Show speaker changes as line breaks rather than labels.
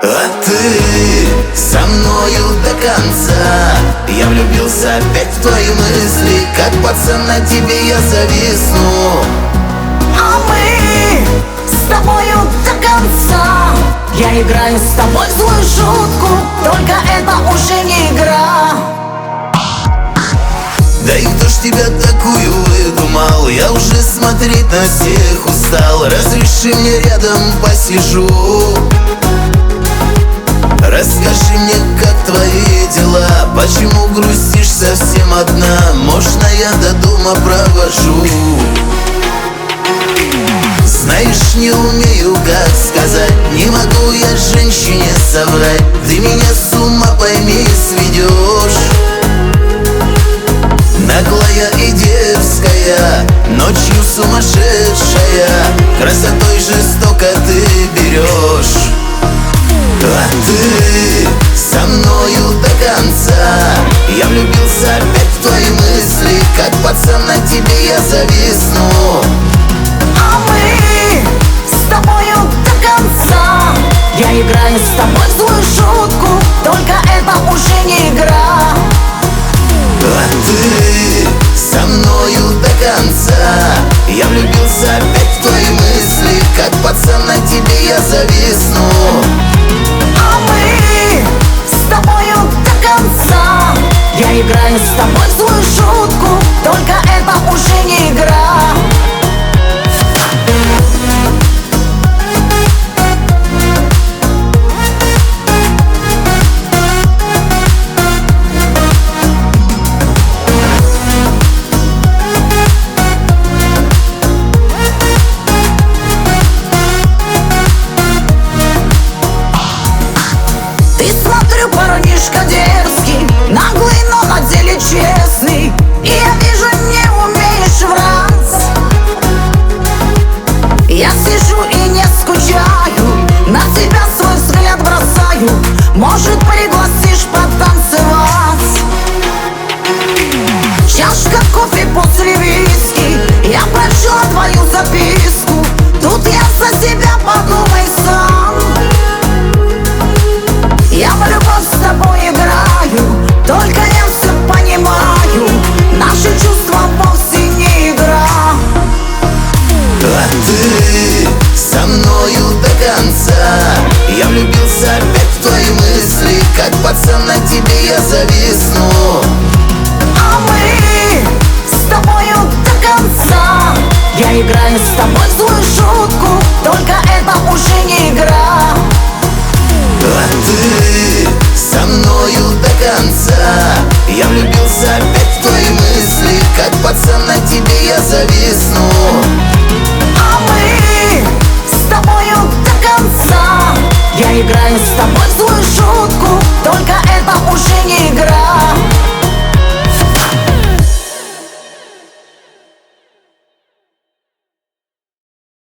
А ты со мною до конца. Я влюбился опять в твои мысли, как пацан на тебе я зависну.
А мы с тобою до конца. Я играю с тобой в злую шутку, только это уже не игра.
Да и кто ж тебя такую выдумал? Я уже смотреть на всех устал. Разреши мне рядом посижу. Расскажи мне, как твои дела? Почему грустишь совсем одна? Можно я до дома провожу? Знаешь, не умею, как сказать. Не могу я женщине соврать. Ты меня с ума, пойми, сведешь. Наглая и дерзкая, ночью сумасшедшая, красотой жестоко ты берешь. А ты со мною до конца. Я влюбился опять в твои мысли, как пацан на тебе я зависну.
А мы с тобою до конца. Я играю с тобой в злую шутку, только это уже не игра.
А ты со мною до конца. Я влюбился опять в твои мысли, как пацан на тебе я зависну.
А мы с тобою до конца. Я играю с тобой в злую шутку, только это уже не игра. Парнишка дерзкий, наглый, но на деле честный. И я вижу, не умеешь врать. Я сижу и не скучаю, на тебя свой взгляд бросаю. Может, пригласишь потанцевать? Чашка кофе после виски, я прочла твою записку. Тут я за себя подумай сам. Я в любовь с тобой играю, только я все понимаю. Наши чувства вовсе не игра.
А ты со мною до конца. Я влюбился опять в твои мысли, как пацан на тебе я зависну.
А мы с тобою до конца. Я играю с тобой в злую шутку, только это уже не игра.
А ты со мною до конца. Я влюбился опять в твои мысли, как пацан на тебе я зависну.